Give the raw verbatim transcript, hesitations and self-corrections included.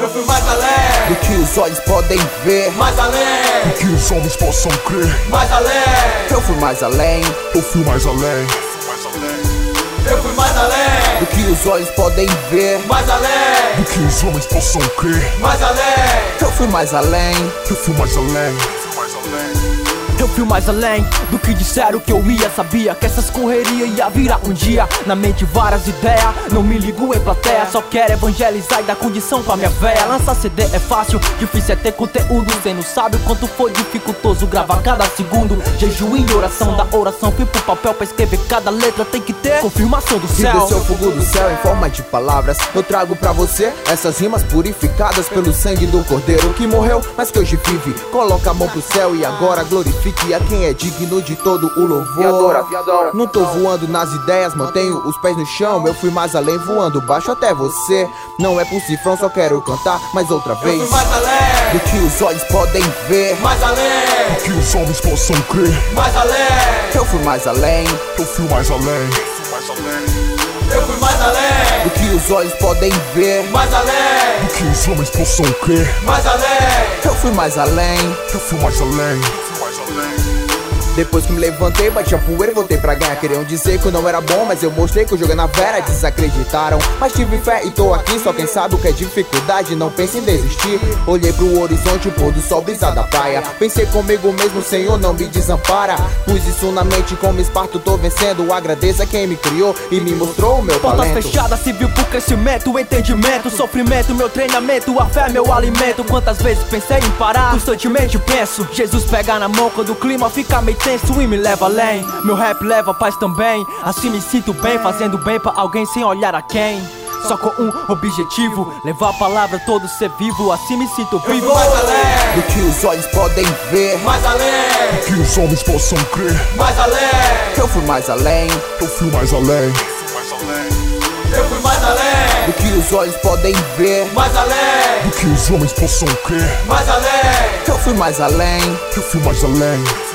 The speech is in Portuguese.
Eu fui mais além do que os olhos podem ver, mais além do que os homens possam crer. mais além eu fui mais além Eu fui mais além Eu fui mais além do que os olhos podem ver, mais além do que os homens possam crer. mais além eu fui mais além. Eu fui mais além Eu fui mais além do que disseram que eu ia. Sabia que essas correrias ia virar um dia. Na mente várias ideias, não me ligo em plateia. Só quero evangelizar e dar condição pra minha véia. Lançar C D é fácil, difícil é ter conteúdo. Cê não sabe o quanto foi dificultoso gravar cada segundo. Jejum e oração, da oração fui pro papel pra escrever cada letra. Tem que ter confirmação do Se céu. desceu fogo do céu em forma de palavras, eu trago pra você essas rimas purificadas pelo sangue do Cordeiro que morreu, mas que hoje vive. Coloca a mão pro céu e agora glorifique a quem é digno de todo o louvor. E adora, e adora. Não tô voando nas ideias, mantenho os pés no chão. Eu fui mais além voando baixo até você. Não é por cifrão, só quero cantar mais outra Eu vez fui mais além do que os olhos podem ver, mais além do que os homens possam crer. mais além eu fui mais além Eu fui mais além Eu fui mais além do que os olhos podem ver, mais além do que os homens possam crer. mais além eu fui mais além. Eu fui mais além Depois que me levantei, bati a poeira e voltei pra ganhar. Queriam dizer que eu não era bom, mas eu mostrei que eu joguei na vera. Desacreditaram, mas tive fé e tô aqui. Só quem sabe o que é dificuldade, não pense em desistir. Olhei pro horizonte, o pôr do sol, brisa da praia. Pensei comigo mesmo, Senhor, não me desampara. Pus isso na mente, como esparto tô vencendo. Agradeça quem me criou e me mostrou o meu Portas talento. fechadas, se viu pro crescimento, entendimento, sofrimento, meu treinamento, a fé é meu alimento. Quantas vezes pensei em parar, constantemente penso. Jesus pega na mão quando o clima fica meio tenso e me leva além. Meu rap leva paz também, assim me sinto bem, fazendo bem pra alguém sem olhar a quem. Só com um objetivo, levar a palavra a todo ser vivo, assim me sinto Eu vivo. fui mais além Do que os olhos podem ver, mais além do que os homens possam crer. mais além eu fui mais além Eu fui mais além Eu fui mais além do que os olhos podem ver, mais além do que os homens possam crer. mais além eu fui mais além. Eu fui mais além